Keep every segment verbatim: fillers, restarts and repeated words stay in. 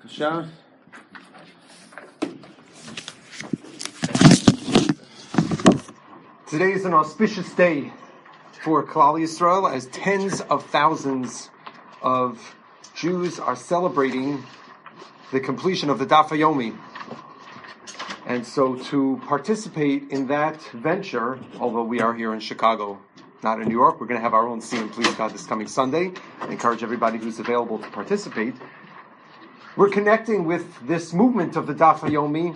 B'Sha. Today is an auspicious day for Klal Yisrael, as tens of thousands of Jews are celebrating the completion of the Daf Yomi. And so to participate in that venture, although we are here in Chicago, not in New York, we're going to have our own Siyum, please God, this coming Sunday. I encourage everybody who's available to participate. We're connecting with this movement of the Daf Yomi.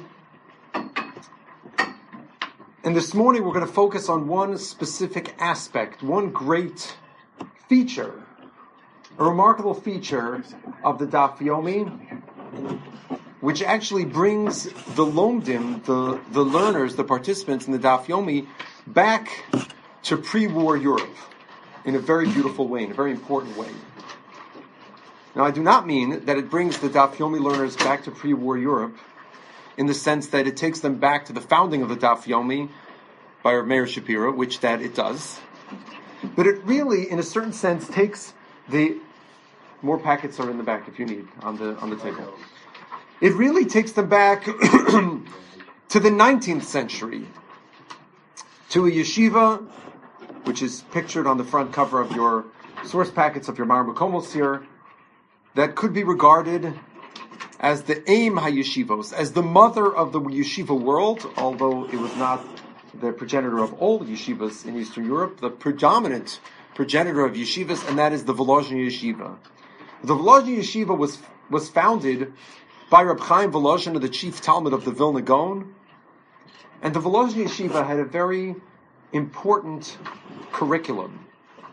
And this morning we're going to focus on one specific aspect, one great feature, a remarkable feature of the Daf Yomi, which actually brings the Lomdim, the, the learners, the participants in the Daf Yomi, back to pre-war Europe in a very beautiful way, in a very important way. Now, I do not mean that it brings the Daf Yomi learners back to pre-war Europe in the sense that it takes them back to the founding of the Daf Yomi by Rav Meir Shapiro, which that it does. But it really, in a certain sense, takes the... More packets are in the back if you need, on the on the table. It really takes them back to the nineteenth century, to a yeshiva, which is pictured on the front cover of your source packets of your Mar Makomos here, that could be regarded as the aim ha-yeshivos, as the mother of the yeshiva world, although it was not the progenitor of all yeshivas in Eastern Europe, the predominant progenitor of yeshivas, and that is the Volozhin Yeshiva. The Volozhin Yeshiva was was founded by Reb Chaim Volozhin, the chief Talmud of the Vilna Gaon, and the Volozhin Yeshiva had a very important curriculum.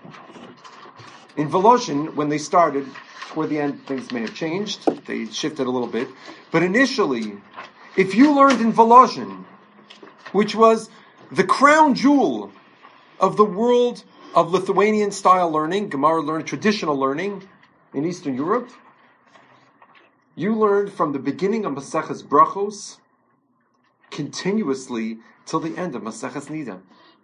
In Volozhin, when they started, toward the end things may have changed, they shifted a little bit, but initially, if you learned in Volozhin, which was the crown jewel of the world of Lithuanian-style learning, Gemara learning, traditional learning in Eastern Europe, you learned from the beginning of Maseches Brachos continuously till the end of Maseches Nida.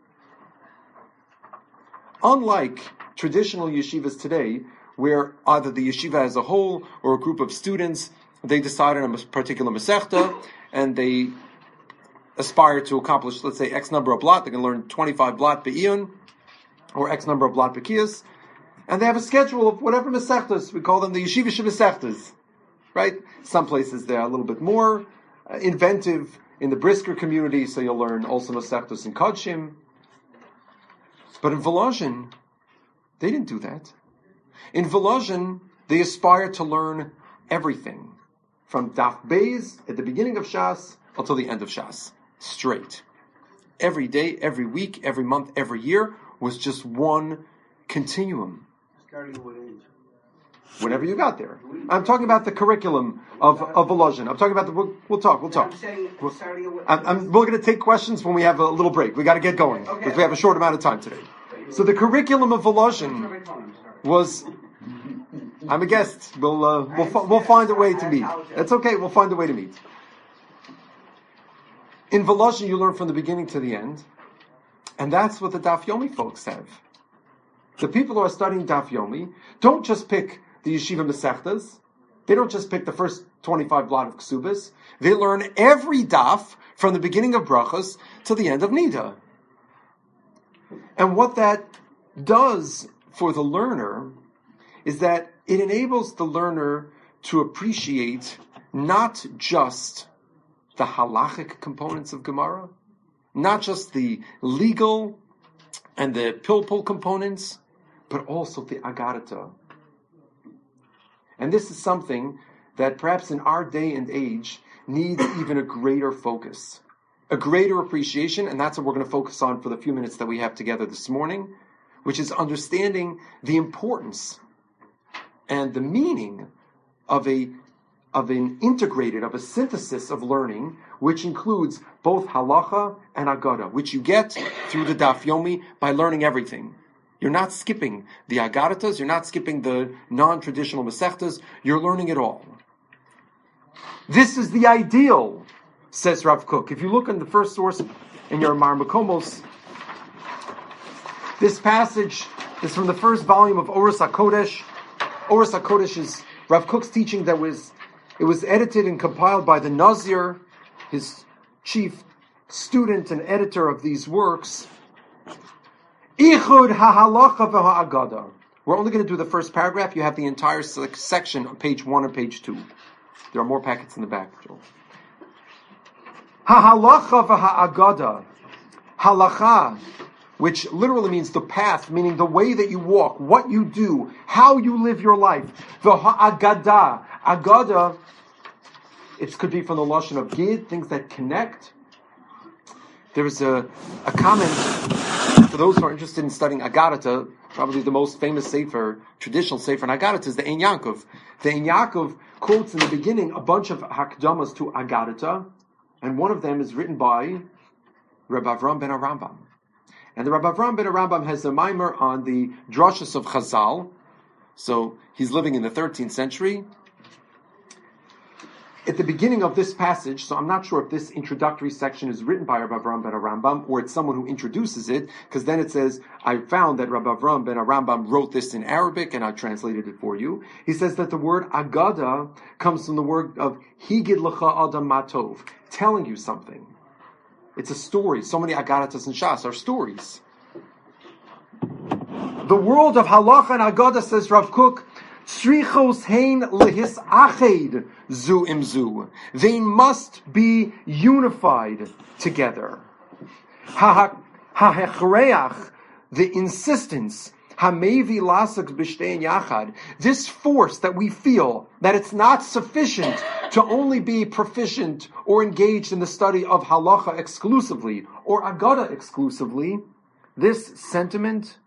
Unlike traditional yeshivas today, where either the yeshiva as a whole or a group of students, they decide on a particular Masechta and they aspire to accomplish, let's say, X number of blot. They can learn twenty-five blot be'iyun or X number of blot be'kiyas. And they have a schedule of whatever Masechtas. We call them the Yeshivish Masechtas. Right? Some places they're a little bit more uh, inventive in the Brisker community, so you'll learn also Masechtas in Kodshim. But in Volozhin, they didn't do that. In Volozhin, they aspire to learn everything. From Daf Beis at the beginning of Shas until the end of Shas. Straight. Every day, every week, every month, every year was just one continuum. Starting at what age? Whenever you got there. I'm talking about the curriculum of, of Volozhin. I'm talking about the... We'll, we'll talk, we'll talk. I'm saying starting at what I'm, I'm, we're going to take questions when we have a little break. We got to get going. Because okay. we have a short amount of time today. So the curriculum of Volozhin was... I'm a guest. We'll uh, we'll we'll find a way to meet. That's okay. We'll find a way to meet. In Volozhin, you learn from the beginning to the end, and that's what the Daf Yomi folks have. The people who are studying Daf Yomi don't just pick the Yeshiva Masechtas. They don't just pick the first twenty-five blot of Ksubas. They learn every Daf from the beginning of Brachos to the end of Nida. And what that does for the learner is that it enables the learner to appreciate not just the halachic components of Gemara, not just the legal and the pilpul components, but also the agarata. And this is something that perhaps in our day and age needs even a greater focus, a greater appreciation, and that's what we're going to focus on for the few minutes that we have together this morning, which is understanding the importance and the meaning of a of an integrated, of a synthesis of learning, which includes both halacha and agada, which you get through the Daf Yomi by learning everything. You're not skipping the agaratas, you're not skipping the non-traditional masechtas, you're learning it all. This is the ideal, says Rav Kook. If you look in the first source in your Mar Makomos, this passage is from the first volume of Oros HaKodesh. Oros HaKodesh is Rav Kook's teaching that was It was edited and compiled by the Nazir, his chief student and editor of these works. Ichud ha'halacha v'ha'agada. We're only going to do the first paragraph. You have the entire section on page one or page two. There are more packets in the back, Joel. Ha'halacha v'ha'agada. Halacha, which literally means the path, meaning the way that you walk, what you do, how you live your life. V'ha'agada. Agada, it could be from the lashon of gid, things that connect. There is a, a comment, for those who are interested in studying Agadata, probably the most famous sefer, traditional sefer in Agadata is the Ein Yaakov. The Ein Yaakov quotes in the beginning a bunch of hakdamas to Agadata, and one of them is written by Rabbi Avram ben Arambam. And the Rabbi Avram ben Arambam has a mimer on the drashas of Chazal. So he's living in the thirteenth century. At the beginning of this passage, so I'm not sure if this introductory section is written by Rabbi Avram ben Arambam or it's someone who introduces it, because then it says, I found that Rabbi Avram ben Arambam wrote this in Arabic and I translated it for you. He says that the word agada comes from the word of higid lecha adam matov, telling you something. It's a story. So many agadatas and shas are stories. The world of halacha and agada, says Rav Kook, Tzrichos hein lehis ached zu imzu. They must be unified together. Ha-hechreach, the insistence, ha-mevi lasak b'shtein yachad, this force that we feel that it's not sufficient to only be proficient or engaged in the study of halacha exclusively or agada exclusively, this sentiment,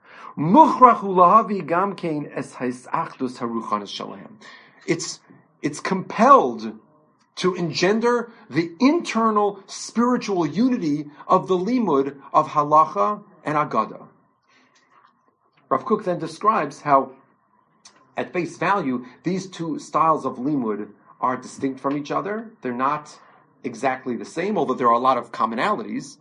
it's it's compelled to engender the internal spiritual unity of the limud of halacha and agada. Rav Kook then describes how, at face value, these two styles of limud are distinct from each other. They're not exactly the same, although there are a lot of commonalities.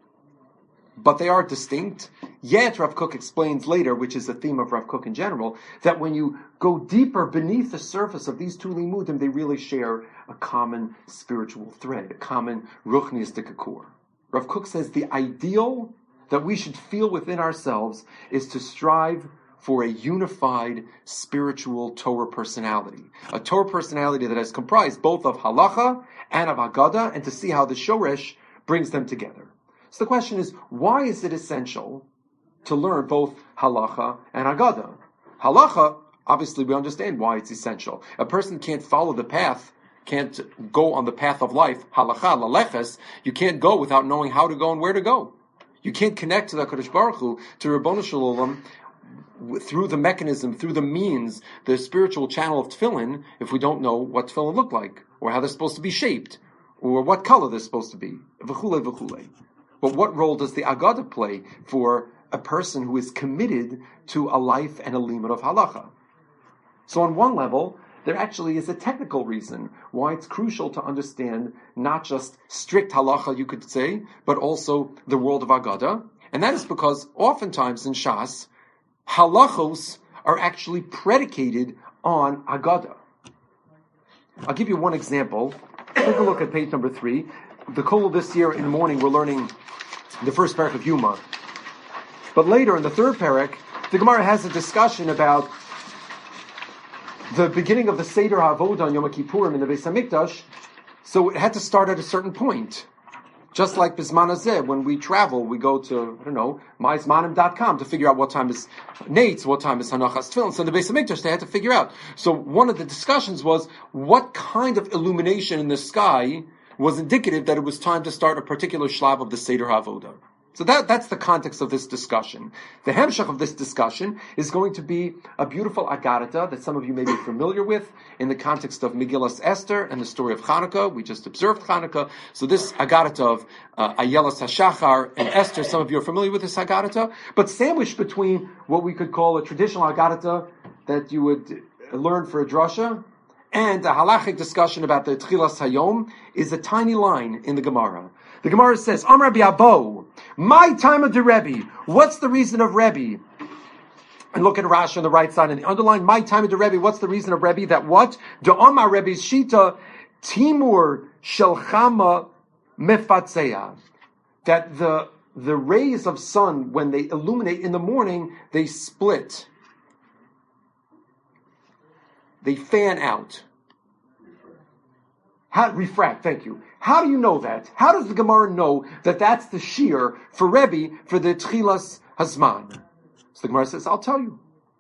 But they are distinct. Yet, Rav Kook explains later, which is the theme of Rav Kook in general, that when you go deeper beneath the surface of these two limudim, they really share a common spiritual thread, a common ruchnistic core. Rav Kook says the ideal that we should feel within ourselves is to strive for a unified spiritual Torah personality. A Torah personality that is comprised both of halacha and of agada, and to see how the shoresh brings them together. So the question is, why is it essential to learn both halacha and agada? Halacha, obviously we understand why it's essential. A person can't follow the path, can't go on the path of life, halacha, laleches, you can't go without knowing how to go and where to go. You can't connect to the HaKadosh Baruch Hu, to Ribono Shel Olam, through the mechanism, through the means, the spiritual channel of tefillin, if we don't know what tefillin look like, or how they're supposed to be shaped, or what color they're supposed to be, v'chule v'chule. But what role does the agada play for a person who is committed to a life and a limud of halacha? So on one level, there actually is a technical reason why it's crucial to understand not just strict halacha, you could say, but also the world of agada. And that is because oftentimes in Shas, halachos are actually predicated on agada. I'll give you one example. Take a look at page number three. The kol this year in the morning, we're learning the first parak of Yuma. But later in the third parak, the Gemara has a discussion about the beginning of the Seder HaAvodah on Yom Kippurim in the Beis HaMikdash. So it had to start at a certain point. Just like Bizman Hazeh, when we travel, we go to, I don't know, my zmanim dot com to figure out what time is Nates, what time is Hanachas Tefillin. So in the Beis HaMikdash, they had to figure out. So one of the discussions was, what kind of illumination in the sky was indicative that it was time to start a particular shlav of the Seder HaAvodah. So that, that's the context of this discussion. The hemshach of this discussion is going to be a beautiful agadata that some of you may be familiar with in the context of Megillas Esther and the story of Hanukkah. We just observed Hanukkah. So this agadata of uh, Ayelas HaShachar and Esther, some of you are familiar with this agadata. But sandwiched between what we could call a traditional agadata that you would learn for a drasha and a halachic discussion about the Tchilas Hayom is a tiny line in the Gemara. The Gemara says, Am Rabbi Abo, my time of the Rebbe. What's the reason of Rebbe? And look at Rashi on the right side and the underline, my time of the Rebbe. What's the reason of Rebbe? That what? The Amar Rebbe's Shita, Timur Shelchama Mefatzeya, that the the rays of sun, when they illuminate in the morning, they split. They fan out. How, refract, thank you. How do you know that? How does the Gemara know that that's the shear for Rebbe for the Tchilas Hazman? So the Gemara says, I'll tell you.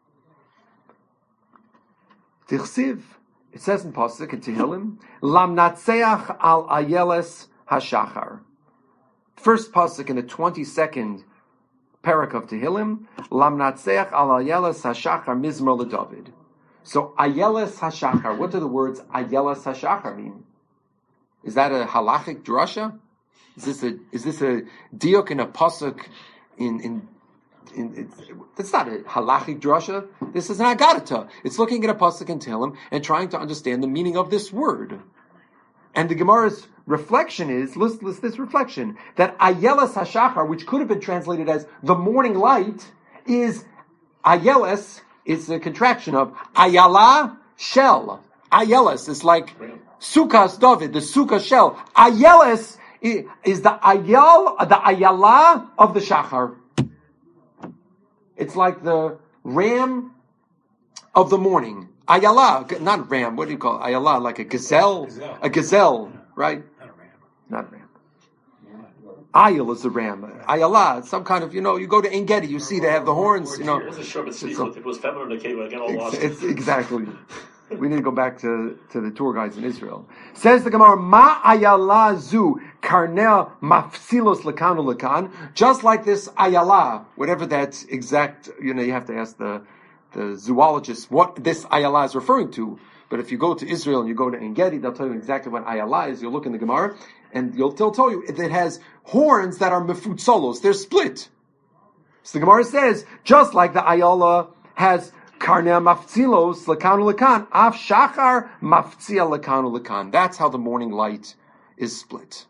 Tichsiv, it says in Pasuk in Tehillim, Lam natseach al ayeles hashachar. First pasuk in the twenty-second parak of Tehillim, Lam natseach al ayeles hashachar mizmor leDavid. So ayeles hashachar, what do the words ayeles hashachar mean? Is that a halachic drasha? Is this a is this a diuk in a pasuk in in in? It's, it's not a halachic drasha. This is an agadata. It's looking at a pasuk in Tehillim and trying to understand the meaning of this word. And the Gemara's reflection is, listen, listen this reflection, that ayeles hashachar, which could have been translated as the morning light, is ayeles, is a contraction of ayala shell. Ayeles is like Sukkah's David, the Sukkah shell. Ayeles is the ayal, the ayala of the shachar. It's like the ram of the morning. Ayala, not ram, what do you call it? Ayala, like a gazelle, gazelle. a gazelle, right? Not a ram. Not a ram. Ayal is a ram. Ayala, some kind of, you know, you go to En Gedi, you see they have the horns, you know. It was a short speech, it was feminine, I get all lost. It's, exactly. We need to go back to, to the tour guides in Israel. Says the Gemara, Ma ayala zu karnea mafsilos lekanu lekan. Just like this ayala, whatever that exact, you know, you have to ask the the zoologist what this ayala is referring to. But if you go to Israel and you go to En Gedi, they'll tell you exactly what ayala is. You'll look in the Gemara, and they'll, they'll tell you it has horns that are mefutzolos. They're split. So the Gemara says, just like the ayala has karnea mafzilos lekanu lekan, af shachar mafzia lekanu lekan. That's how the morning light is split.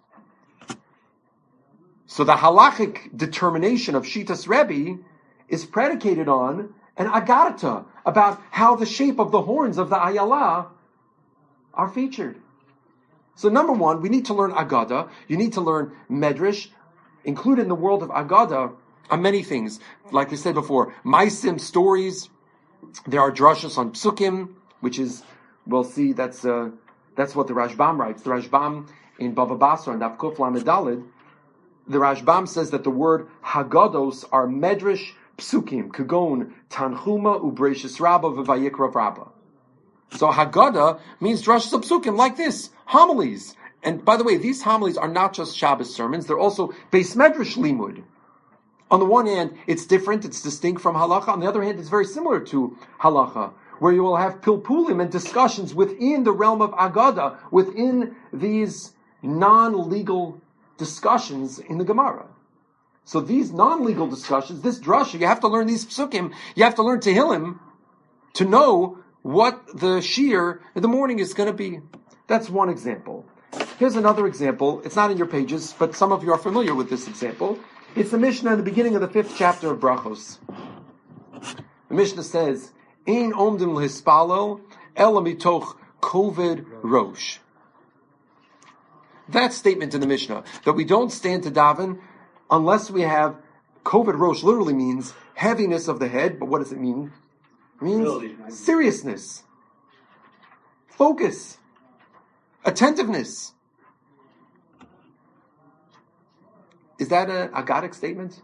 So the halachic determination of Shitas Rebbe is predicated on an agadata about how the shape of the horns of the ayala are featured. So number one, we need to learn agada. You need to learn medrash. Included in the world of agada are many things. Like we said before, maisim, stories. There are drashas on psukim, which is, we'll see, that's uh, that's what the Rashbam writes. The Rashbam in Bava Basra and Daf Kuf Lamed Daled, the Rashbam says that the word hagados are medrash psukim, kagon, tanchuma, ubreshis rabba, v'vayikra rabba. So haggadah means drashas of psukim, like this, homilies. And by the way, these homilies are not just Shabbos sermons, they're also beis medrash limud. On the one hand, it's different, it's distinct from halacha. On the other hand, it's very similar to halacha, where you will have pilpulim and discussions within the realm of agada, within these non-legal discussions in the Gemara. So these non-legal discussions, this drasha, you have to learn these psukim, you have to learn Tehillim to know what the shear in the morning is going to be. That's one example. Here's another example. It's not in your pages, but some of you are familiar with this example. It's the Mishnah in the beginning of the fifth chapter of Brachos. The Mishnah says, Ein omdim l'hispalel ela mitoch koved rosh. That statement in the Mishnah, that we don't stand to daven unless we have koved rosh, literally means heaviness of the head, but what does it mean? It means seriousness, focus, attentiveness. Is that a agadic statement?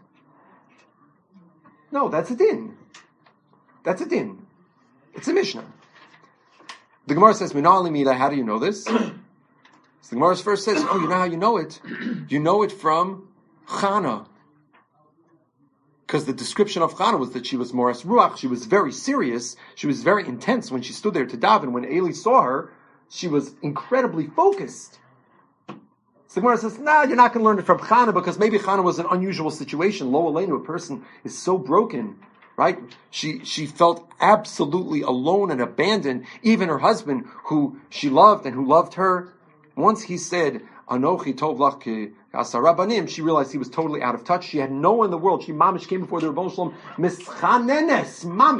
No, that's a din. That's a din. It's a Mishnah. The Gemara says, Minali Mila, how do you know this? So the Gemara first says, oh, you know how you know it? You know it from Chana. Because the description of Chana was that she was Moras Ruach, she was very serious, she was very intense when she stood there to daven. When Eli saw her, she was incredibly focused. So the Gemara says, nah, you're not going to learn it from Chana, because maybe Chana was an unusual situation. Lo Aleinu, a person is so broken, right? She she felt absolutely alone and abandoned. Even her husband, who she loved and who loved her, once he said, Anochi tov lach ki asara banim, she realized he was totally out of touch. She had no one in the world. She mamish came before the Rebbeinu Shalom, mischanenes, mamish,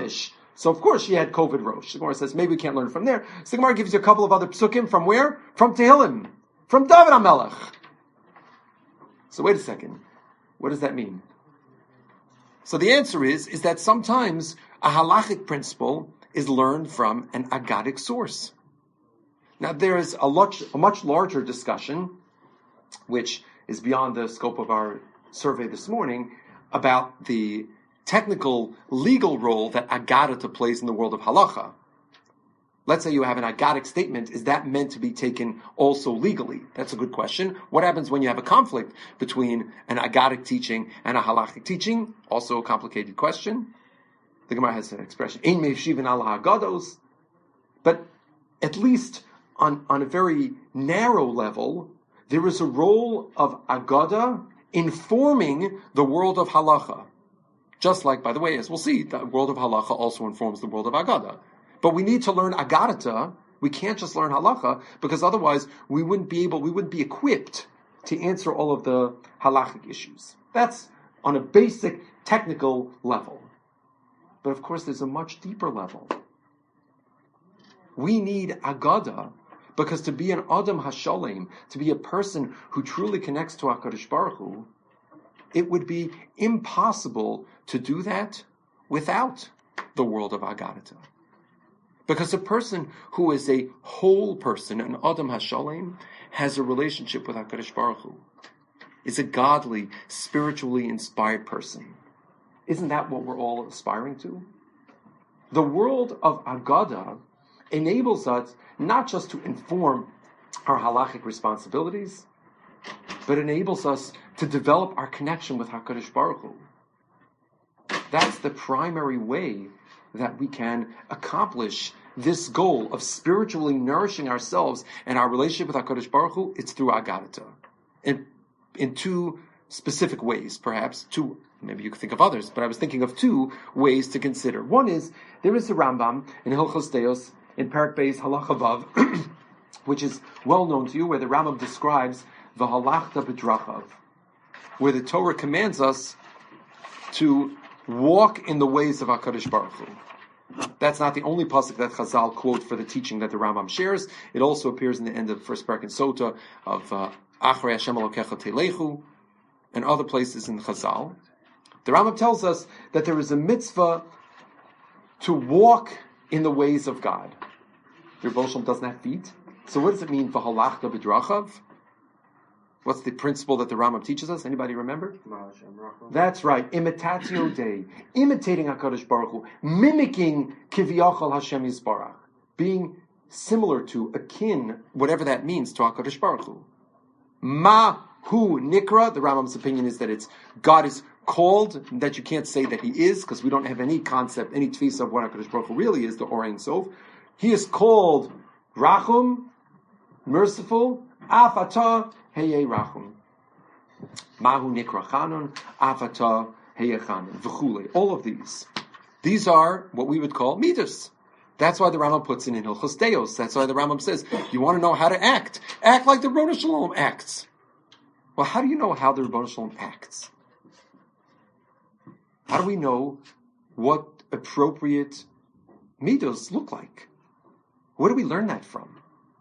So of course she had COVID Rosh. The Gemara says maybe we can't learn from there. So the Gemara gives you a couple of other psukim from where? From Tehillim, from David HaMelech. So wait a second. What does that mean? So the answer is, is that sometimes a halachic principle is learned from an agadic source. Now there is a, much, a much larger discussion, which is beyond the scope of our survey this morning, about the technical legal role that Agadata plays in the world of halacha. Let's say you have an Agadic statement. Is that meant to be taken also legally? That's a good question. What happens when you have a conflict between an Agadic teaching and a halachic teaching? Also a complicated question. The Gemara has an expression, Ein meishivin ala hagados. But at least on, on a very narrow level, there is a role of Agada informing the world of halacha. Just like, by the way, as we'll see, the world of halacha also informs the world of Agada. But we need to learn Agadata. We can't just learn halacha, because otherwise we wouldn't be able, we wouldn't be equipped to answer all of the halachic issues. That's on a basic technical level. But of course there's a much deeper level. We need Agada, because to be an Adam Hashalem, to be a person who truly connects to HaKadosh Baruch Hu, it would be impossible to do that without the world of Agadata. Because a person who is a whole person, an Adam HaShalem, has a relationship with HaKadosh Baruch Hu, is a godly, spiritually inspired person. Isn't that what we're all aspiring to? The world of Agada enables us not just to inform our halachic responsibilities, but enables us to develop our connection with HaKadosh Baruch Hu. That's the primary way that we can accomplish this goal of spiritually nourishing ourselves and our relationship with HaKadosh Baruch Hu. It's through Agadata. In, in two specific ways, perhaps. Two, maybe you could think of others, but I was thinking of two ways to consider. One is, there is a Rambam in Hilchos Deos, in Perek Beis Halacha Vav, which is well known to you, where the Rambam describes V'halachta b'drachav, where the Torah commands us to walk in the ways of HaKadosh Baruch Hu. That's not the only pasuk that Chazal quote for the teaching that the Rambam shares. It also appears in the end of the first parak in Sota of Achrei Hashem Elokecha Telechu, and other places in Chazal. The Rambam tells us that there is a mitzvah to walk in the ways of God. Your Baal Shem doesn't have feet. So what does it mean, V'halachta b'drachav? What's the principle that the Rambam teaches us? Anybody remember? That's right. Imitatio Dei. Imitating HaKadosh Baruch Hu. Mimicking Kiviyachal Hashem Yisbarach. Being similar to, akin, whatever that means, to HaKadosh Baruch Hu. Ma Hu Nikra. The Rambam's opinion is that it's God is called, that you can't say that He is, because we don't have any concept, any tfisa of what HaKadosh Baruch Hu really is, the Or Ein Sof. He is called Rachum, merciful, Afata, Heye Rachum. Mahu Nikra Chanun, Afata, Heye Chanun, V'chule. All of these. These are what we would call midas. That's why the Rambam puts it in Hilchos Deos. That's why the Rambam says, you want to know how to act. Act like the Rebbeinu Shalom acts. Well, how do you know how the Rebbeinu Shalom acts? How do we know what appropriate midos look like? Where do we learn that from?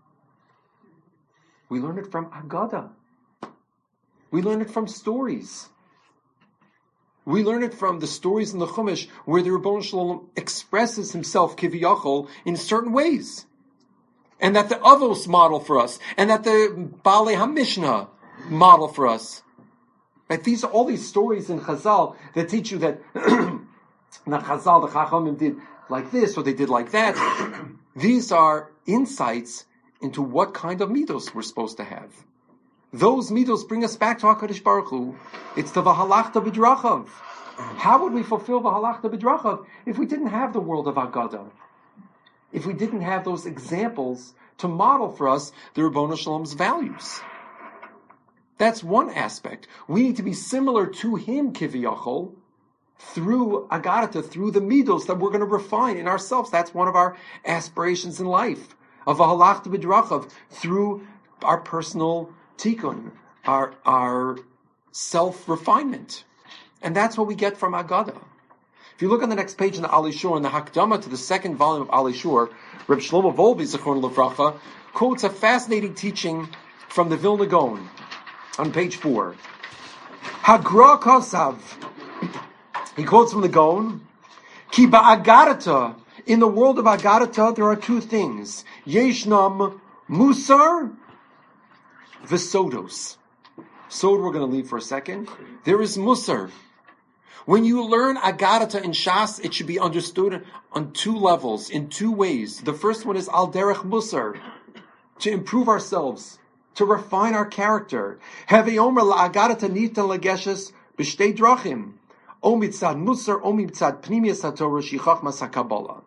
We learn it from Agada. We learn it from stories. We learn it from the stories in the Chumash where the Rebbeinu Shalom expresses himself kiviyachol in certain ways. And that the Avos model for us. And that the Balei HaMishnah model for us. Right? These are all these stories in Chazal that teach you that not Chazal, the Chachamim did like this or they did like that. These are insights into what kind of midos we're supposed to have. Those midos bring us back to HaKadosh Baruch Hu. It's the V'halachta b'drachav. How would we fulfill V'halachta b'drachav if we didn't have the world of Agada? If we didn't have those examples to model for us the Rebbeinu Shalom's values? That's one aspect. We need to be similar to him, Kiviyachol, through Agadata, through the midos that we're going to refine in ourselves. That's one of our aspirations in life. Of V'halachta b'drachav, through our personal tikkun, our, our self-refinement. And that's what we get from Agada. If you look on the next page in the Ali Shur, in the Hakdama to the second volume of Ali Shur, Reb Shlomo Volbe, Zichron Levracha, quotes a fascinating teaching from the Vilna Gaon on page four. Hagra Kosav. He quotes from the Gaon, Ki ba'agarata, in the world of agarata, there are two things. Yeshnam musar v'sodos. Sod we're going to leave for a second. There is musar. When you learn agarata in Shas, it should be understood on two levels, in two ways. The first one is al derech musar, to improve ourselves, to refine our character. Hevi omer la'agarata nitan legeshes b'shtei drachim. O mitzad musar, o mitzad pnimiyas haTorah shichachmas hakabbalah.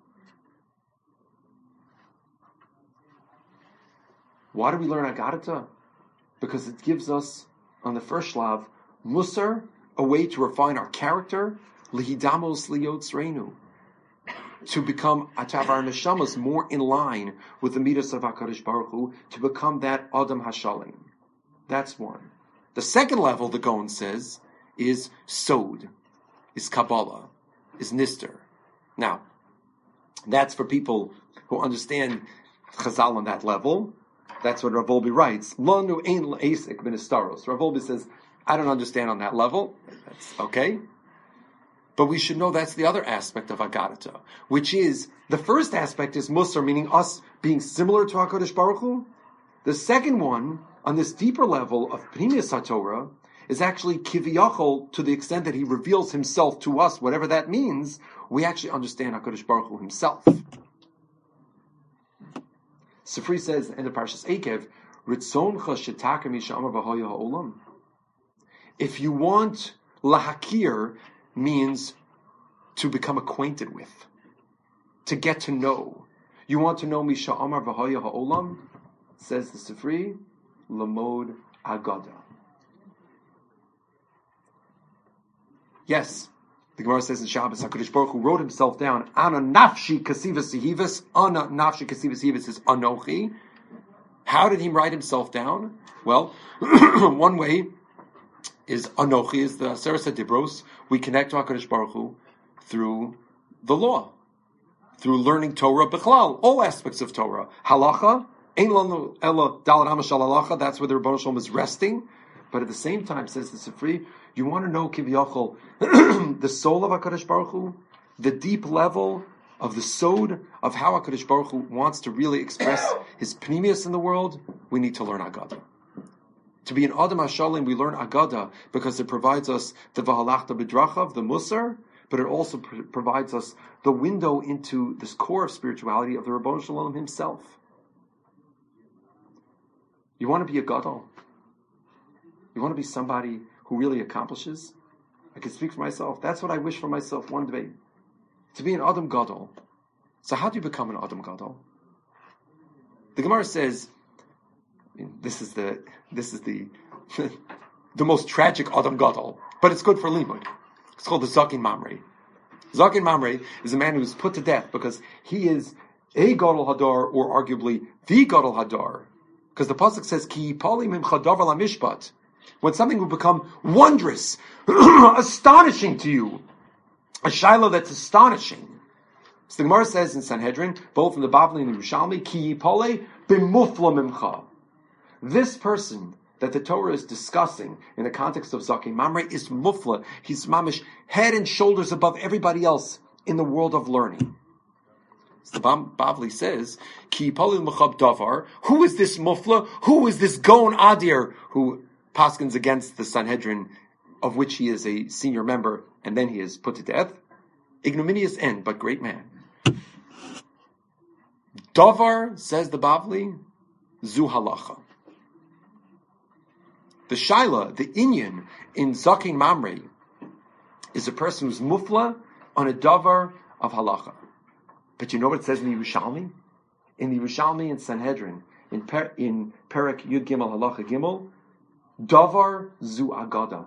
Why do we learn agarata? Because it gives us, on the first shlav, musar, a way to refine our character, lihidamos liyotzreinu, to become atavar neshamas, more in line with the midas of HaKadosh Baruch Hu, to become that Adam Hashalim. That's one. The second level, the Gaon says, is sod, is Kabbalah, is Nister. Now, that's for people who understand Chazal on that level. That's what Rav Volbe writes. Lanu ein le'esek ministaros. Rav Volbe says, I don't understand on that level. That's okay. But we should know that's the other aspect of Agarata, which is, the first aspect is Musar, meaning us being similar to HaKadosh Baruch Hu. The second one, on this deeper level of Pnimiyas HaTorah, is actually Kiviyachol, to the extent that he reveals himself to us, whatever that means, we actually understand HaKadosh Baruch Hu himself. Sifri says, in the Parshas Ekev, Ritzoncha shetaka misha'amar v'hoya ha'olam. If you want, lahakir means to become acquainted with, to get to know. You want to know misha'amar v'hoya ha'olam? Says the Sifri, lamod agada. Yes, the Gemara says in Shabbos, HaKadosh Baruch Hu wrote himself down, Ana nafshi kasivas sehivas, Ana nafshi kasivas sehivas is Anochi. How did he write himself down? Well, one way is Anochi, is the Aseret Dibros. We connect to HaKadosh Baruch Hu through the law, through learning Torah B'chlal, all aspects of Torah. Halacha, Ein lanu ela dalad hamashal halacha, that's where the Rebbeinu Shalom is resting. But at the same time, says the Sifri, you want to know Kiviyachol, the soul of HaKadosh Baruch Hu, the deep level of the sod of how HaKadosh Baruch Hu wants to really express his pnimius in the world, we need to learn Agada. To be an Adam HaShalim, we learn Agada because it provides us the Vahalachta B'drachav, the Musar, but it also pr- provides us the window into this core of spirituality of the Rebbeinu Shalom himself. You want to be a Gadol? You want to be somebody who really accomplishes? I can speak for myself. That's what I wish for myself one day. To be an Adam Gadol. So how do you become an Adam Gadol? The Gemara says, I mean, this is the this is the the most tragic Adam Gadol, but it's good for Limud. It's called the Zakin Mamre. Zakin Mamre is a man who is put to death because he is a Gadol Hadar, or arguably the Gadol Hadar. Because the pasuk says, Ki pali mimcha davar lamishpat. When something will become wondrous, astonishing to you, a shiloh that's astonishing. So the Gemara says in Sanhedrin, both in the Bavli and the Yerushalmi, Ki yipole b'mufla mimcha. This person that the Torah is discussing in the context of Zakin Mamre is mufla. He's mamish, head and shoulders above everybody else in the world of learning. So the Bavli says, Ki yipole mechab davar. Who is this mufla? Who is this Gon Adir who paskins against the Sanhedrin, of which he is a senior member, and then he is put to death? Ignominious end, but great man. Davar, says the Bavli, zu halacha. The shaila, the inyan in Zakin Mamre, is a person who's mufla on a davar of halacha. But you know what it says in the Yerushalmi? In the Yerushalmi and Sanhedrin, in, per, in Perek Yud Gimel Halacha Gimel, davar zu agada.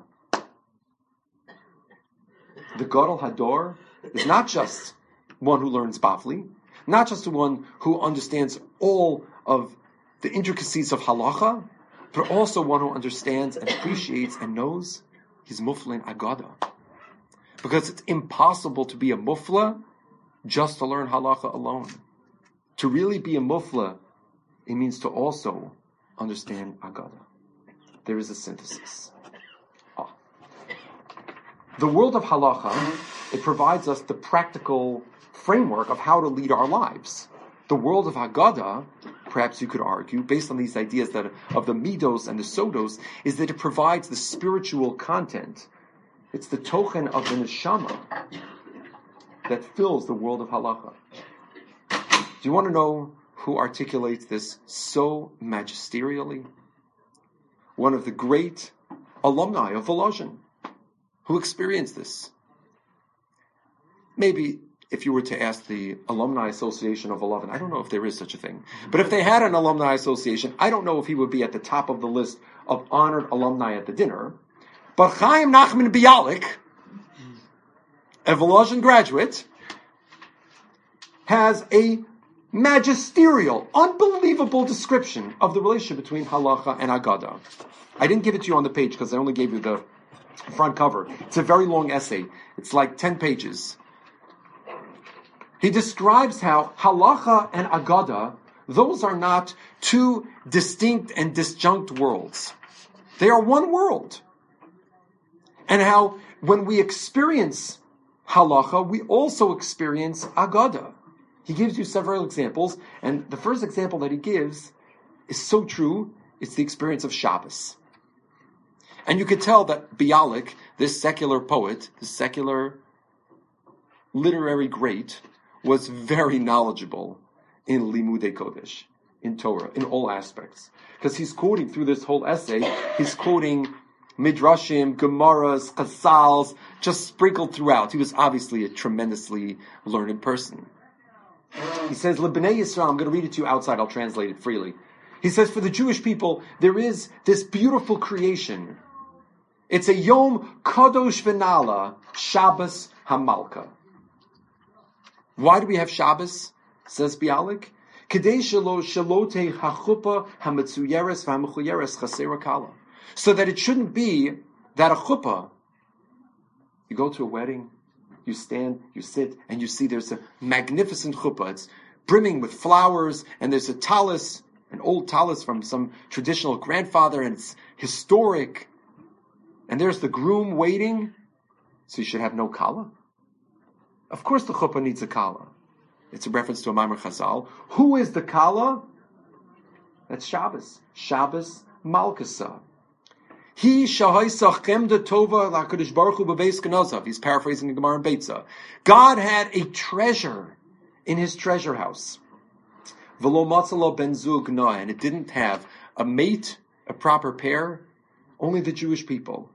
The Gadol Hador is not just one who learns Bavli, not just the one who understands all of the intricacies of halacha, but also one who understands and appreciates and knows his muflin agada. Because it's impossible to be a mufla just to learn halacha alone. To really be a mufla, it means to also understand Agada. There is a synthesis. Oh. The world of halacha, it provides us the practical framework of how to lead our lives. The world of Haggadah, perhaps you could argue, based on these ideas that of the midos and the sodos, is that it provides the spiritual content. It's the tochen of the neshama that fills the world of halacha. Do you want to know who articulates this so magisterially? One of the great alumni of Volozhin, who experienced this. Maybe if you were to ask the Alumni Association of Volozhin, I don't know if there is such a thing, but if they had an alumni association, I don't know if he would be at the top of the list of honored alumni at the dinner. But Chaim Nachman Bialik, a Volozhin graduate, has a magisterial, unbelievable description of the relationship between halacha and Agada. I didn't give it to you on the page because I only gave you the front cover. It's a very long essay. It's like ten pages. He describes how halacha and Agada, those are not two distinct and disjunct worlds. They are one world. And how when we experience halacha, we also experience Agada. He gives you several examples, and the first example that he gives is so true, it's the experience of Shabbos. And you could tell that Bialik, this secular poet, this secular literary great, was very knowledgeable in Limudei Kodesh, in Torah, in all aspects. Because he's quoting through this whole essay, he's quoting Midrashim, Gemaras, Chazals, just sprinkled throughout. He was obviously a tremendously learned person. He says, L'bnei Yisrael, I'm going to read it to you outside, I'll translate it freely. He says, for the Jewish people, there is this beautiful creation. It's a Yom Kadosh V'Nala, Shabbos HaMalka. Why do we have Shabbos? Says Bialik. Kedei shelo shelote hachupa hametzuyeres v'hamechuyeres chasera kala. So that it shouldn't be that a chuppah, you go to a wedding, you stand, you sit, and you see there's a magnificent chuppah. It's brimming with flowers, and there's a talus, an old talus from some traditional grandfather, and it's historic. And there's the groom waiting, so you should have no kala. Of course the chuppah needs a kala. It's a reference to a Maimar Chazal. Who is the kala? That's Shabbos. Shabbos Malkasa. He shahaisach chemda tova l'HaKadosh Baruch Hu b'beis Kenosav. He's paraphrasing the Gemara in Beitza. God had a treasure in his treasure house. V'lo matzalo ben zug noah. And it didn't have a mate, a proper pair, only the Jewish people.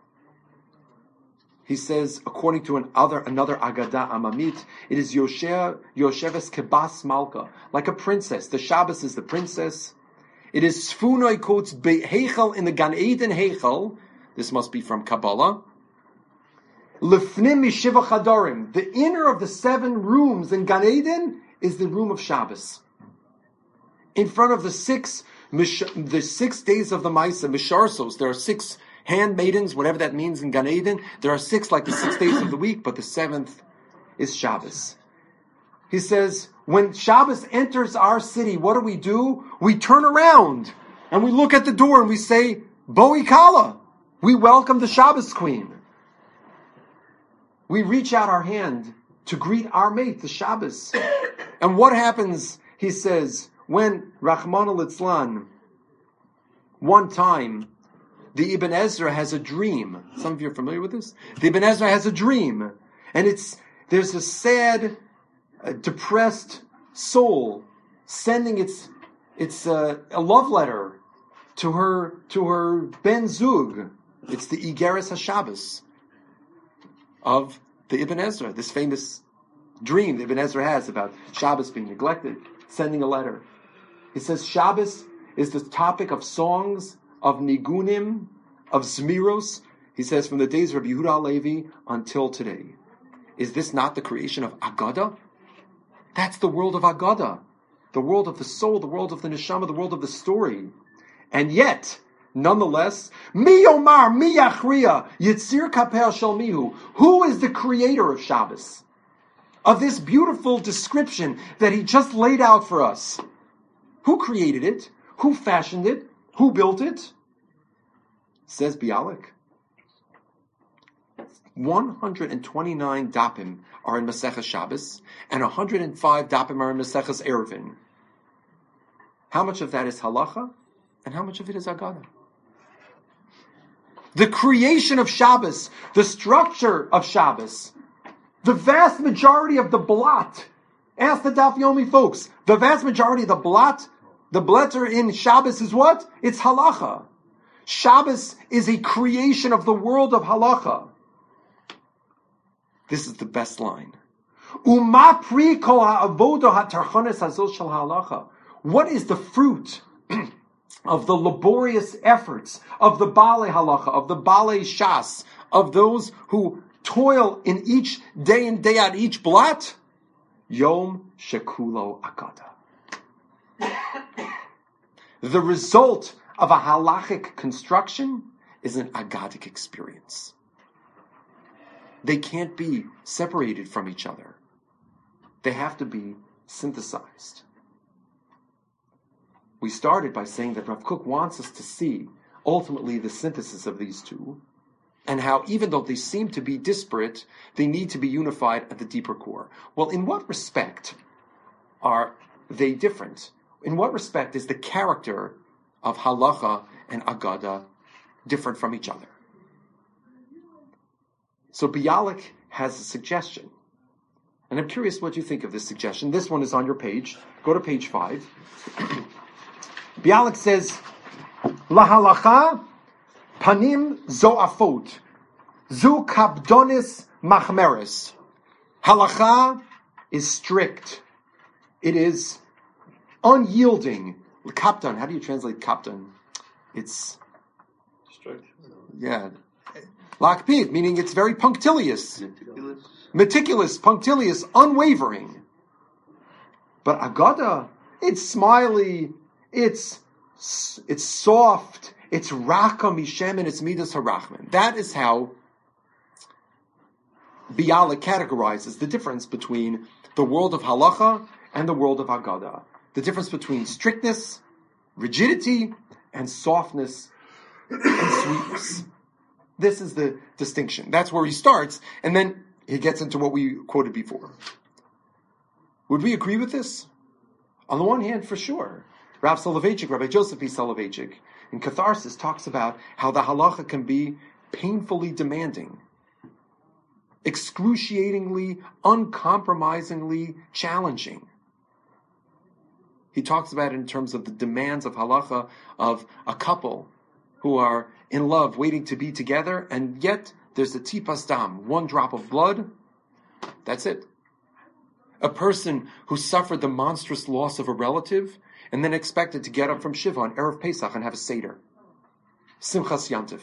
He says, according to an other, another Agada Amamit, it is Yoshea, Yosheves Kebas Malka, like a princess. The Shabbos is the princess. It is Sfunoi quotes Heichel in the Gan Eden Heichel. This must be from Kabbalah. Lefnim Mishiva Chadarim. The inner of the seven rooms in Gan Eden is the room of Shabbos. In front of the six, the six days of the Maisa, Misharsos, there are six handmaidens, whatever that means in Gan Eden. There are six like the six days of the week, but the seventh is Shabbos. He says, when Shabbos enters our city, what do we do? We turn around and we look at the door and we say, Boi Kala. We welcome the Shabbos queen. We reach out our hand to greet our mate, the Shabbos. And what happens, he says, when Rahman al-Itzlan, one time, the Ibn Ezra has a dream. Some of you are familiar with this. The Ibn Ezra has a dream. And it's there's a sad, uh, depressed soul sending its its uh, a love letter to her to her Ben Zug. It's the Igeres HaShabbos of the Ibn Ezra, this famous dream the Ibn Ezra has about Shabbos being neglected, sending a letter. He says Shabbos is the topic of songs, of nigunim, of zmiros. He says from the days of Rabbi Yehuda HaLevi until today. Is this not the creation of Agada? That's the world of Agada. The world of the soul, the world of the neshama, the world of the story. And yet, Nonetheless, Mi Yomar, Mi Yachriya, Yitzir Kapel Shel Mihu. Who is the creator of Shabbos? Of this beautiful description that he just laid out for us. Who created it? Who fashioned it? Who built it? Says Bialik. one hundred twenty-nine dapim are in Maseches Shabbos, and one hundred five dapim are in Maseches Eruvin. How much of that is halacha, and how much of it is agada? The creation of Shabbos, the structure of Shabbos, the vast majority of the blot. Ask the Daf Yomi folks. The vast majority of the blot, the blätter in Shabbos is what? It's halacha. Shabbos is a creation of the world of halacha. This is the best line. Uma pri kol ha'avodo ha'tarchones hazol shel halacha. What is the fruit of the laborious efforts of the Balei Halacha, of the Balei Shas, of those who toil in each day in, day out, each blot? Yom Shekulo Agada. The result of a halachic construction is an agadic experience. They can't be separated from each other. They have to be synthesized. We started by saying that Rav Kook wants us to see ultimately the synthesis of these two, and how even though they seem to be disparate, they need to be unified at the deeper core. Well, in what respect are they different? In what respect is the character of halacha and agada different from each other? So Bialik has a suggestion. And I'm curious what you think of this suggestion. This one is on your page. Go to page five. Bialik says, Lahalacha panim zo'afot, zu kabdonis machmeres. Halacha is strict. It is unyielding. Kapton, how do you translate kapton? It's strict. Yeah. Lakpid, meaning it's very punctilious. Meticulous. Meticulous, punctilious, unwavering. But agada, it's smiley, it's it's soft, it's raka mishem, and it's midas harachman. That is how Bialik categorizes the difference between the world of halacha and the world of agada. The difference between strictness, rigidity, and softness and sweetness. This is the distinction. That's where he starts, and then he gets into what we quoted before. Would we agree with this? On the one hand, for sure. Rav Soloveitchik, Rabbi Joseph B. Soloveitchik, in Catharsis talks about how the halacha can be painfully demanding, excruciatingly, uncompromisingly challenging. He talks about it in terms of the demands of halacha of a couple who are in love, waiting to be together, and yet there's a tipas dam, one drop of blood. That's it. A person who suffered the monstrous loss of a relative and then expected to get up from Shiva on Erev Pesach and have a Seder. Simchas Yantif.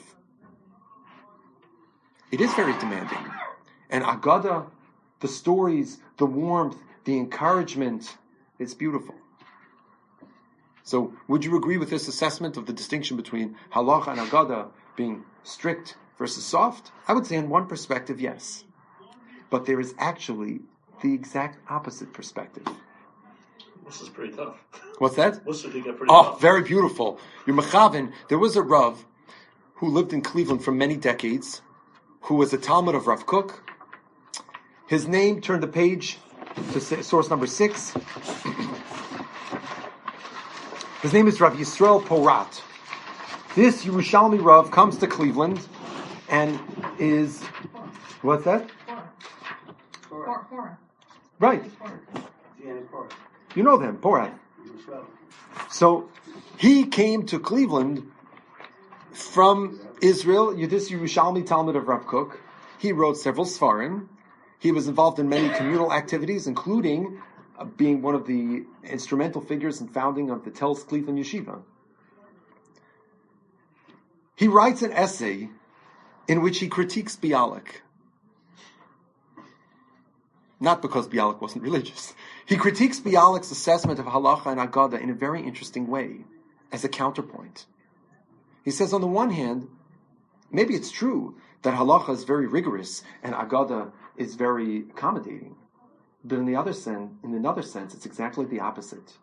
It is very demanding. And Agada, the stories, the warmth, the encouragement, it's beautiful. So, would you agree with this assessment of the distinction between halacha and agada being strict versus soft? I would say in one perspective, yes. But there is actually the exact opposite perspective. This is pretty tough. What's that? This would get pretty Oh, tough. very beautiful. You're Mechavin. There was a Rav who lived in Cleveland for many decades, who was a Talmud of Rav Kook. His name, turn the page to source number six. His name is Rav Yisrael Porat. This Yerushalmi Rav comes to Cleveland and is, what's that? Porah. Porah. Right. Gianni Porah. You know them, Porat. Yerushalmi. So he came to Cleveland from Israel, this Yerushalmi Talmud of Rav Kook. He wrote several Sfarim. He was involved in many communal activities, including uh, being one of the instrumental figures in founding of the Telz Cleveland Yeshiva. He writes an essay in which he critiques Bialik. Not because Bialik wasn't religious. He critiques Bialik's assessment of halacha and agada in a very interesting way, as a counterpoint. He says, on the one hand, maybe it's true that halacha is very rigorous and agada is very accommodating. But in the other sense, in another sense, it's exactly the opposite.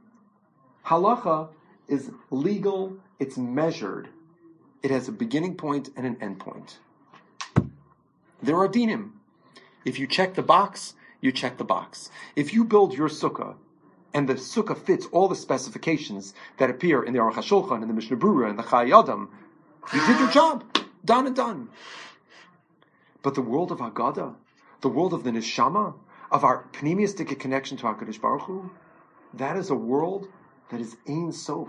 Halacha is legal, it's measured. It has a beginning point and an end point. There are dinim. If you check the box, you check the box. If you build your sukkah, and the sukkah fits all the specifications that appear in the Aruch HaShulchan, and the Mishnah Berurah, and the Chayei Adam, you did your job. Done and done. But the world of Haggadah, the world of the Neshama, of our pneumistic connection to HaKadosh Baruch Hu, that is a world that is Ein Sof,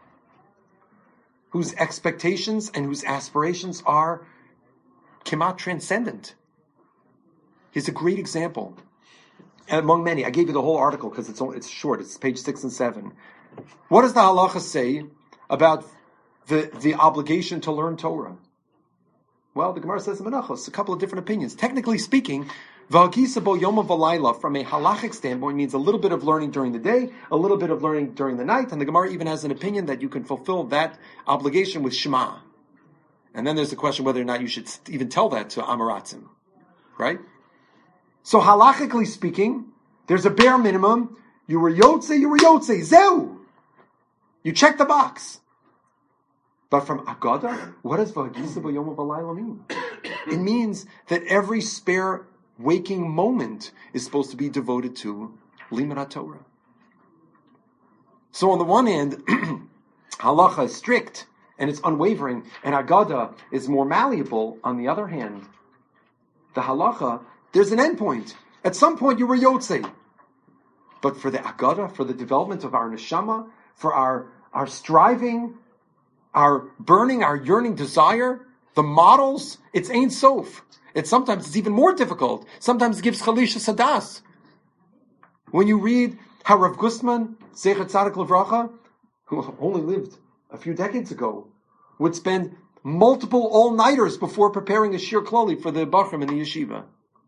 whose expectations and whose aspirations are kemat transcendent. Here's a great example. And among many, I gave you the whole article because it's it's short. It's page six and seven. What does the halacha say about the, the obligation to learn Torah? Well, the Gemara says in Menachos, a couple of different opinions. Technically speaking, v'hagisa bo yom v'layla, from a halachic standpoint, means a little bit of learning during the day, a little bit of learning during the night, and the Gemara even has an opinion that you can fulfill that obligation with Shema. And then there's the question whether or not you should even tell that to Amaratzim, right? So halachically speaking, there's a bare minimum. You were Yotze, you were Yotze, Zeu. You check the box. But from Agada, what does V'hagisa b'yom v'layla mean? It means that every spare waking moment is supposed to be devoted to Limud Torah. So on the one hand, halacha is strict and it's unwavering, and Agada is more malleable. On the other hand, the halacha, there's an end point. At some point you were Yotze. But for the Agada, for the development of our neshama, for our, our striving, our burning, our yearning desire, the models, it's Ein Sof. It's sometimes it's even more difficult. Sometimes it gives Chalisha Sadas. When you read how Rav Gustman, Zeichat Tzadik Levracha, who only lived a few decades ago, would spend multiple all-nighters before preparing a shir klali for the bachrim in the yeshiva.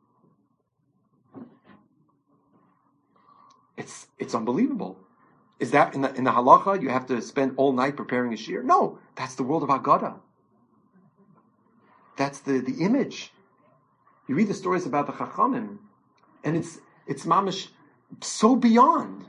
It's it's unbelievable. Is that in the in the halacha you have to spend all night preparing a shir? No, that's the world of Agada. That's the, the image. You read the stories about the Chachamim, and it's it's mamish so beyond.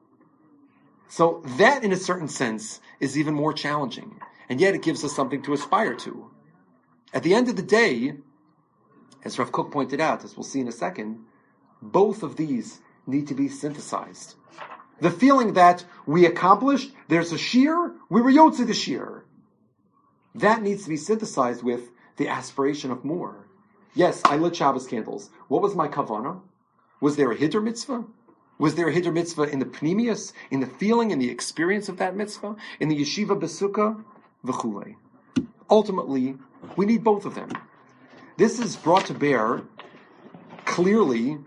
So that, in a certain sense, is even more challenging, and yet it gives us something to aspire to. At the end of the day, as Rav Kook pointed out, as we'll see in a second, both of these need to be synthesized. The feeling that we accomplished, there's a shir, we were yotze the shir. That needs to be synthesized with the aspiration of more. Yes, I lit Shabbos candles. What was my kavanah? Was there a hider mitzvah? Was there a hider mitzvah in the pnimius, in the feeling and the experience of that mitzvah, in the yeshiva besukah, v'chulei? Ultimately, we need both of them. This is brought to bear clearly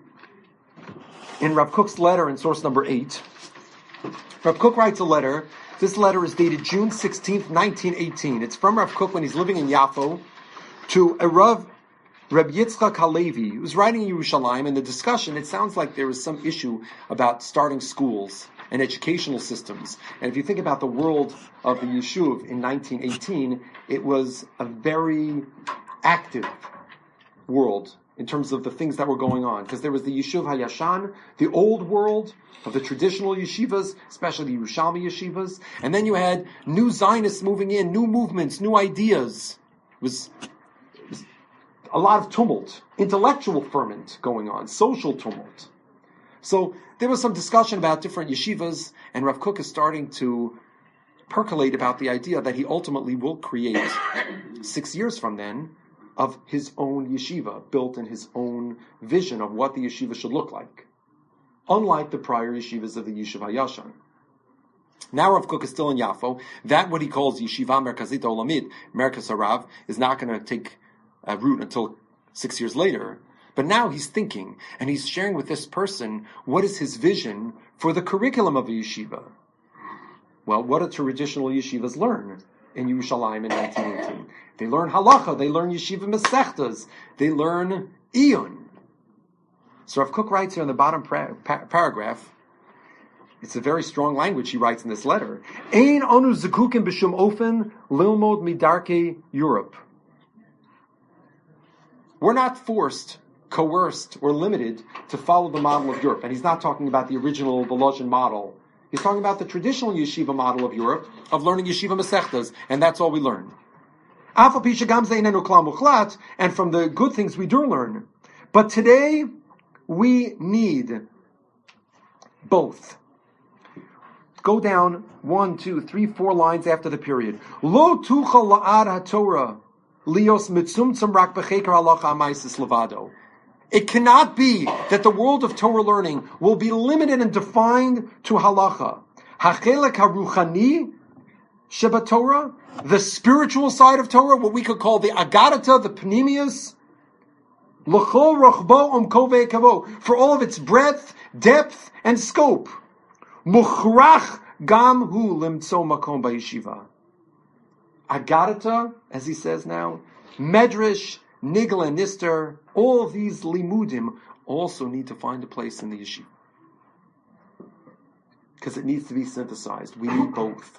in Rav Kook's letter in source number eight. Rav Kook writes a letter. This letter is dated June sixteenth, nineteen eighteen. It's from Rav Kook when he's living in Yafo to a Rav Reb Yitzchak Halevi, who's writing in Yerushalayim. In the discussion, it sounds like there was some issue about starting schools and educational systems. And if you think about the world of the Yeshuv in nineteen eighteen, it was a very active world in terms of the things that were going on. Because there was the Yeshuv HaYashan, the old world of the traditional yeshivas, especially the Yerushalmi yeshivas. And then you had new Zionists moving in, new movements, new ideas. It was, it was a lot of tumult, intellectual ferment going on, social tumult. So there was some discussion about different yeshivas, and Rav Kook is starting to percolate about the idea that he ultimately will create, six years from then, of his own yeshiva, built in his own vision of what the yeshiva should look like, unlike the prior yeshivas of the Yeshiv HaYashan. Now Rav Kook is still in Yafo. That, what he calls Yeshiva Merkazit Olamid, Merkaz Harav, is not going to take uh, root until six years later. But now he's thinking, and he's sharing with this person what is his vision for the curriculum of a yeshiva. Well, what do traditional yeshivas learn in Yerushalayim in nineteen eighteen? They learn halacha, they learn yeshiva mesechtas, they learn iyun. So Rav Kook writes here in the bottom pra- pa- paragraph, It's a very strong language he writes in this letter. Ein anu zekukim b'shum ofen lilmod midarke Europe. We're not forced, coerced, or limited to follow the model of Europe. And he's not talking about the original Volozhin model. He's talking about the traditional yeshiva model of Europe, of learning yeshiva masechtas, and that's all we learn. And from the good things we do learn. But today, we need both. Go down one, two, three, four lines after the period. Lo tuchal la'ad ha'torah lios mitzumtzum rak b'cheker halacha amaisis levado. It cannot be that the world of Torah learning will be limited and defined to halacha. Hachelek haruchani sheba Torah, the spiritual side of Torah, what we could call the agadata, the pnimius, l'chol rochbo umko ve'ekavo, for all of its breadth, depth, and scope. Muchrach gam hu limtzo makom ba'yeshiva. Agadata, as he says now, medrash, nigel and nister, all of these limudim also need to find a place in the yeshiva. Because it needs to be synthesized. We need both.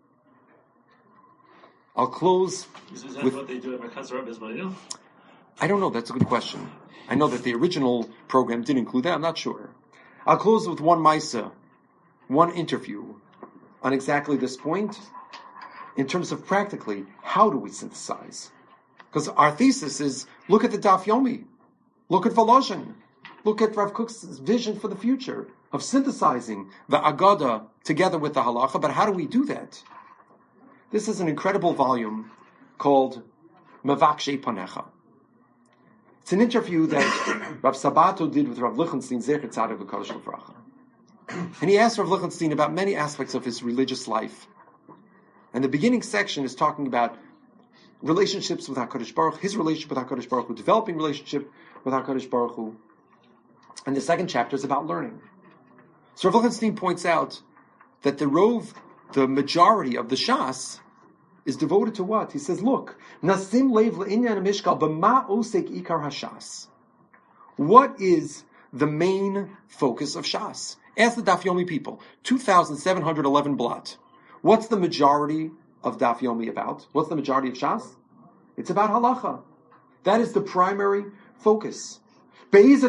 I'll close Is that with... what they do at Merkaz Rabbi Ismail? I don't know. That's a good question. I know that the original program did include that. I'm not sure. I'll close with one Maisa, one interview on exactly this point in terms of practically, how do we synthesize? Because our thesis is, look at the Daf Yomi, look at Volozhin, look at Rav Kook's vision for the future of synthesizing the Agada together with the Halacha, but how do we do that? This is an incredible volume called Mavakshe Panecha. It's an interview that Rav Sabato did with Rav Lichtenstein, Zecher Tzaddik V'Kodesh L'Vracha. And he asked Rav Lichtenstein about many aspects of his religious life. And the beginning section is talking about relationships with HaKadosh Baruch Hu, his relationship with HaKadosh Baruch Hu, developing relationship with HaKadosh Baruch Hu. And the second chapter is about learning. So Rav Lichtenstein points out that the rov, the majority of the Shas, is devoted to what? He says, look, Nasim leiv le'inyan mishkal b'ma osek ikar hashas. What is the main focus of Shas? Ask the Daf Yomi people. two thousand seven hundred eleven blot. What's the majority of Daf Yomi about? What's the majority of Shas? It's about halacha. That is the primary focus. In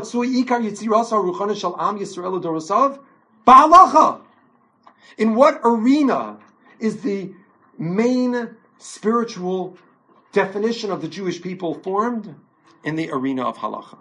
what arena is the main spiritual definition of the Jewish people formed? In the arena of halacha.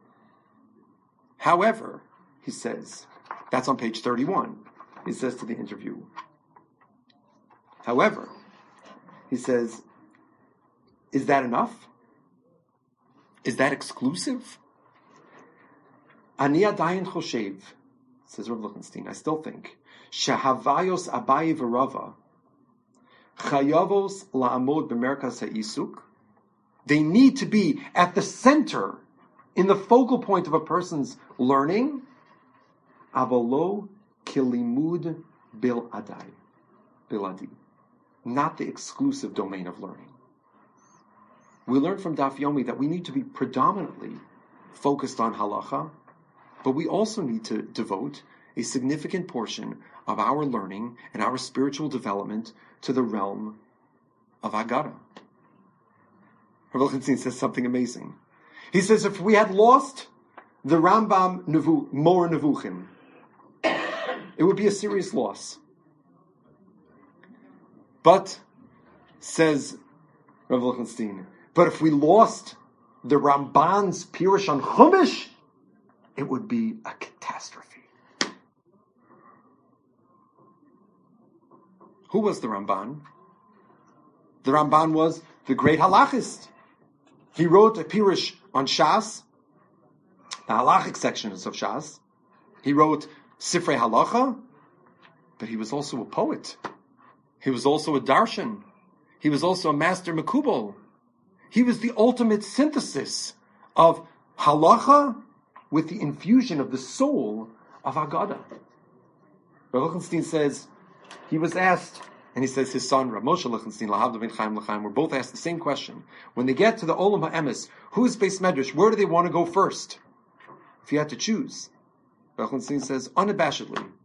However, he says, that's on page thirty-one, he says to the interview. However, he says, is that enough? Is that exclusive? Ani adayin choshev, says Rav Lichtenstein, I still think, shehavayos Abaye v'Rava chayavos la'amod b'merkas ha'isuk. They need to be at the center, in the focal point of a person's learning. Avolo kilimud bil adai, biladi, not the exclusive domain of learning. We learn from Daf Yomi that we need to be predominantly focused on halacha, but we also need to devote a significant portion of our learning and our spiritual development to the realm of Agada. Rav Lichtenstein says something amazing. He says if we had lost the Rambam Nevu, Mor Nevuchim, it would be a serious loss. But, says Rav Lichtenstein, but if we lost the Ramban's Pirush on Chumash, it would be a catastrophe. Who was the Ramban? The Ramban was the great halachist. He wrote a Pirush on Shas, the halachic sections of Shas. He wrote Sifrei Halacha, but he was also a poet. He was also a darshan. He was also a master Mekubal. He was the ultimate synthesis of halacha with the infusion of the soul of Agada. Rav Lichtenstein says, he was asked, and he says his son, Rav Moshe Lichtenstein, Lahavda ben Chaim L'chaim, were both asked the same question. When they get to the Olam HaEmes, who's Beis Medrash? Where do they want to go first? If you had to choose, Rav Lichtenstein says, unabashedly,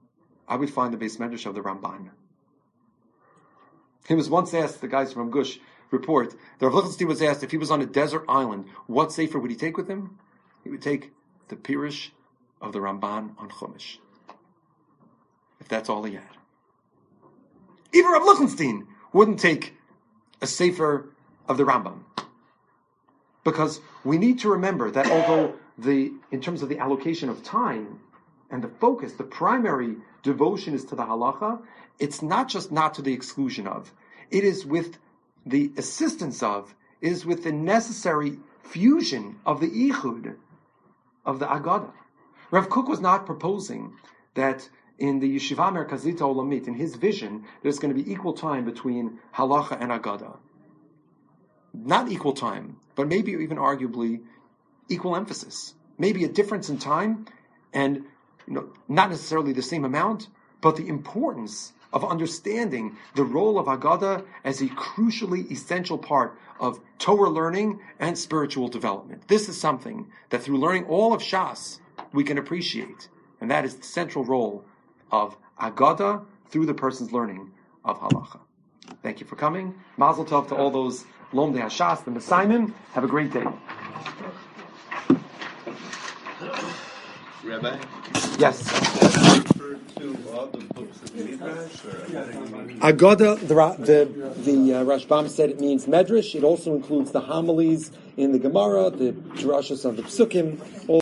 I would find the Beis Medrash of the Ramban. He was once asked, the guys from Gush report, the Rav Lichtenstein was asked if he was on a desert island, what sefer would he take with him? He would take the Pirush of the Ramban on Chumash. If that's all he had. Even Rav Lichtenstein wouldn't take a sefer of the Rambam. Because we need to remember that although the, in terms of the allocation of time and the focus, the primary devotion is to the halacha, it's not just not to the exclusion of. It is with the assistance of, is with the necessary fusion of the ichud, of the agada. Rav Kook was not proposing that in the Yeshiva Merkazita Olamit, in his vision, there's going to be equal time between halacha and agada. Not equal time, but maybe even arguably equal emphasis. Maybe a difference in time, and you know, not necessarily the same amount, but the importance of understanding the role of Haggadah as a crucially essential part of Torah learning and spiritual development. This is something that through learning all of Shas, we can appreciate, and that is the central role of Haggadah through the person's learning of Halacha. Thank you for coming. Mazel tov to all those Lomdei Hashas, the Messiahim. Have a great day. Rabbi? Yes. Refer to all the books of Midrash or Agada, the the, the uh, Rashbam said it means Medrash. It also includes the homilies in the Gemara, the drashos of the Psukim.